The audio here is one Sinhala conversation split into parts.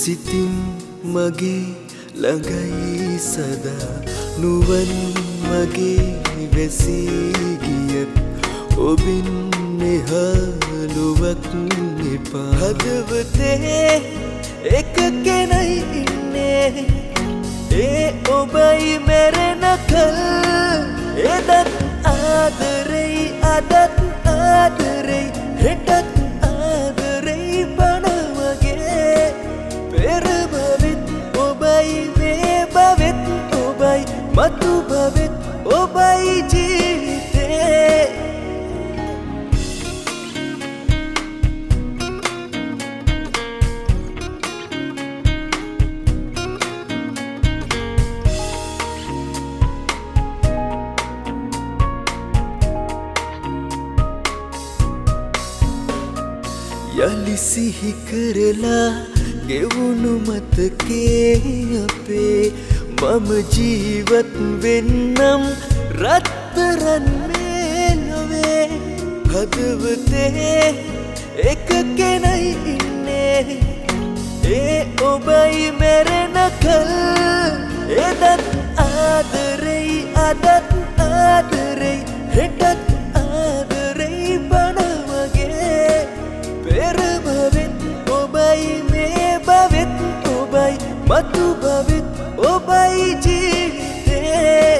සිතින් මගේ ළඟයි සදා නුවන් මගේ වැසී ගියත් ඔබින් මෙහාලුවක් එපා හදවතේ එක කෙනයි ඉන්නේ ඒ ඔබයි මැරෙනකල් එදත් ආදරෙයි අදත් ආදරෙයි හෙටත් ආදරෙයි බනවගේ පෙර භවෙත් ඔබයි මේ භවෙත් ඔබයි මතු භවෙත් ඔබයි ජීවිතේ යලි සිහි කරලා ගෙවුණු මතකේ අපේ මම ජීවත් වෙන්නම් රත්තරන් මේ ලොවේ හදවතේ එක කෙනයි ඉන්නේ ඒ ඔබයි මැරෙනකල් එදත් ආදරෙයි අදත් ආදරෙයි හෙටත් ආදරෙයි බනවගේ පෙර භවෙත් ඔබයි මේ භවෙත් ඔබයි මතු භවෙත් ඔබයි ජීවිතේ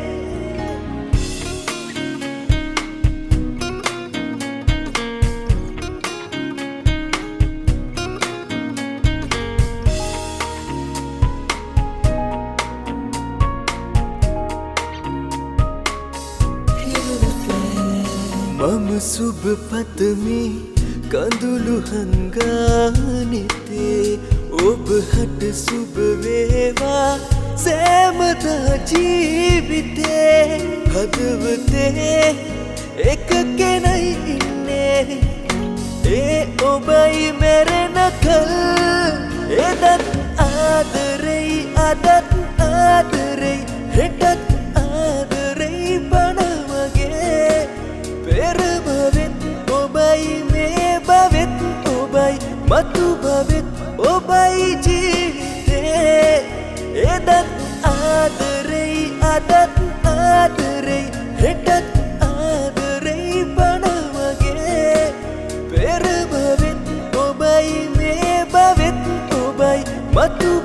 මම සුබ පතමි කඳුළු හංගානෙතේ ඔබ හට සුබ වේවා සෑමදා ජීවිතේ හදවතේ එක කෙනයි ඉන්නේ ඒ ඔබයි මැරෙනකල් එදත් ආදරෙයි අදත් ආදරෙයි හෙටත් ආදරෙයි බනවගේ පෙර භවෙත් ඔබයි මේ භවෙත් ඔබයි මතු භවෙත් ඔබයි ජීවිතේ එදත් ආදරෙයි අදත් ආදරෙයි හෙටත් ආදරෙයි බනවගේ පෙර භවෙත් ඔබයි මේ භවෙත් ඔබයි මතු